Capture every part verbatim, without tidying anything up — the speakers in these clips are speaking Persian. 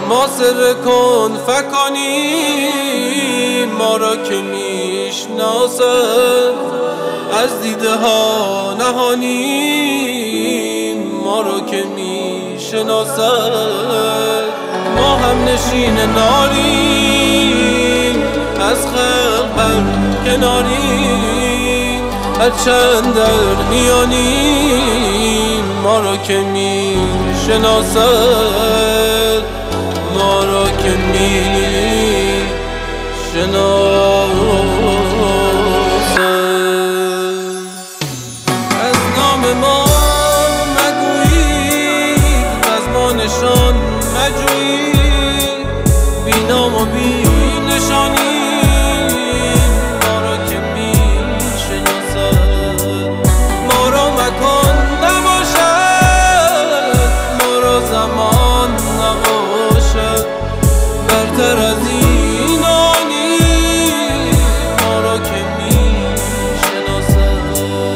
ما سر کن فکانیم، ما را که میشناسد از دیده ها نهانیم، ما را که میشناسد ما هم نشین ناریم، از خلق بر کناریم، هرچند در میانیم، ما را که میشناسد ما را که میشناسد. از نام ما مگویید، از ما نشان مجویید، بی نام و بی نشانی ما را که میشناسد. ما را مکان نباشد، ما را زمان نباشد، برتر از اینانی ما را که میشناسد.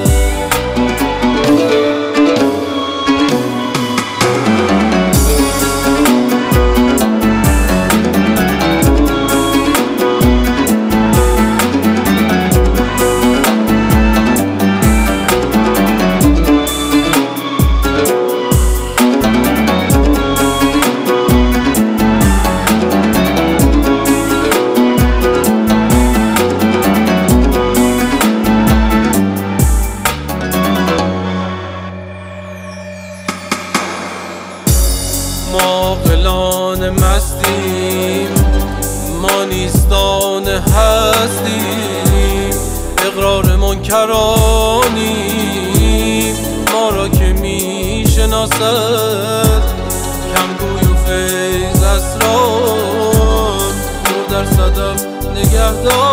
ما غلان مستیم، ما نیستان هستیم، اقرار منکرانیم، ما را که میشناسد کمگوی و فیض اسرار، نور در صدف نگهدار.